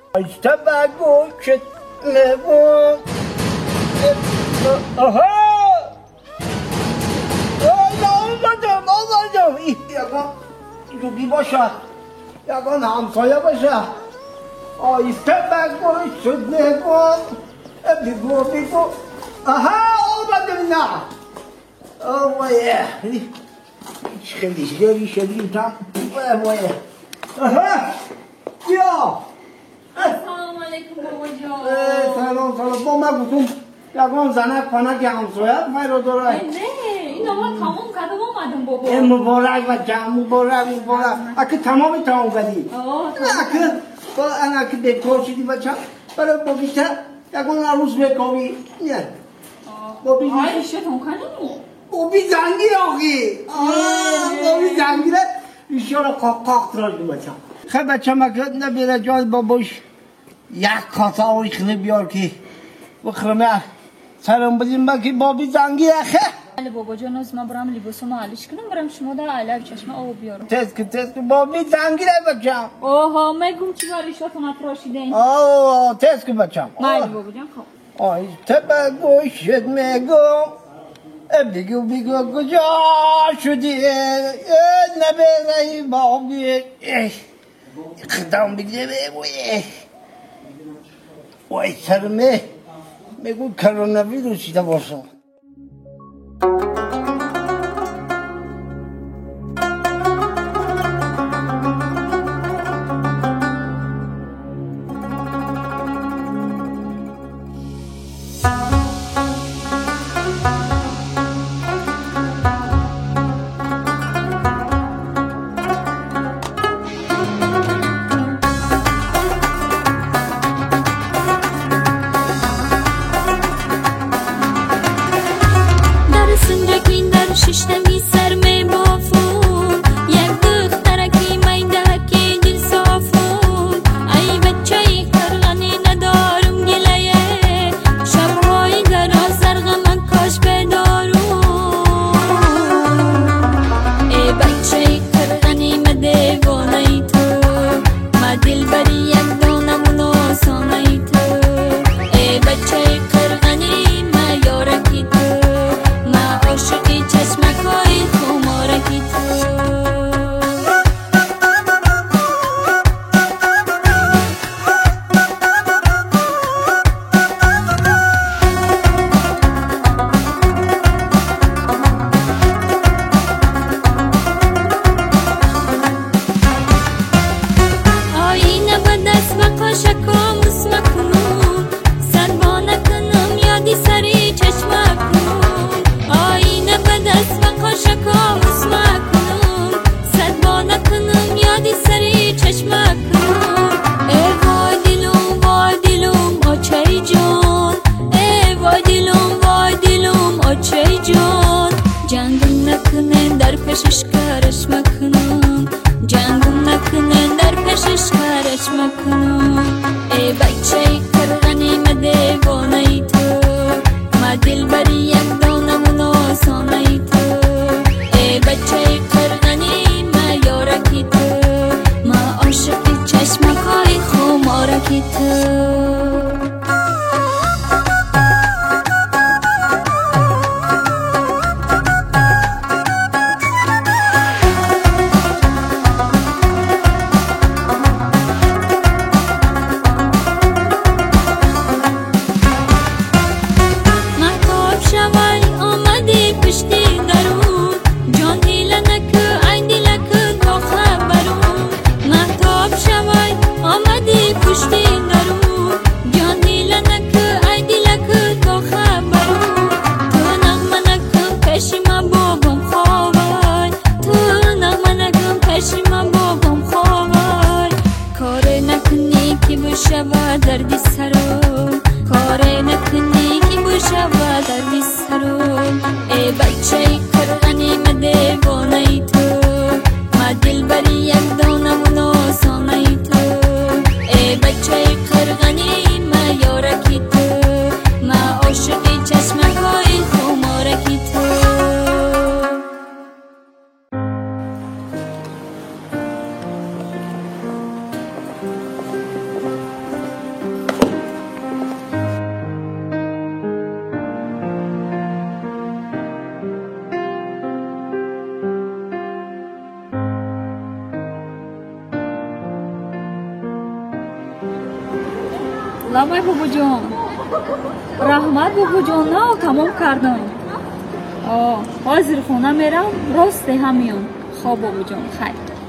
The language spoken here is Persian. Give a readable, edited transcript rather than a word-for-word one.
تبگوشت نگو آها آمدم یکی باشه یکان همسایه باشه آیسته بگوشت نگو بگو آها آمدم نه آوایه خیلی شدیدم آوایه آها بیا سلام علیکم بابا جان. سلام با من گفتم یکان زنک پنک همسایت من رو داره نه این آقا تمام کردم اومدم بابا. مبارک بچم مبارک اگه تمام کردی اگه با انا که دکتر شدی بچم برای بابیشه یکان عروس بکاوی نه بابی ایشتون کنیم بابی زنگی آقی بابی زنگی ایشالا قاق تراش بچم خیلی بچم اگه نبیره جای باباش یک کاسه آوی خیلی بیار که بخرمه سرم بدیم بکی بابی زنگی اخه بله بابا جان از من برم لباسمو حالش کنم برم شما در علب چشم آب بیارم تست که بابی زنگی بچم اوه مگم چیزا ریشتون تراشیدین تست که بچم بله بابا جان خب آیسته بگوشت میگم بگو کجا شدی نبیره بابی خدام بگیره وای سرمه میگو کرونا ویروسی ده باشم لامای بابا جان رحمت بابا جان نه تمام کردم حاضر خونه میرم راست هم میام خواب بابا جان خیر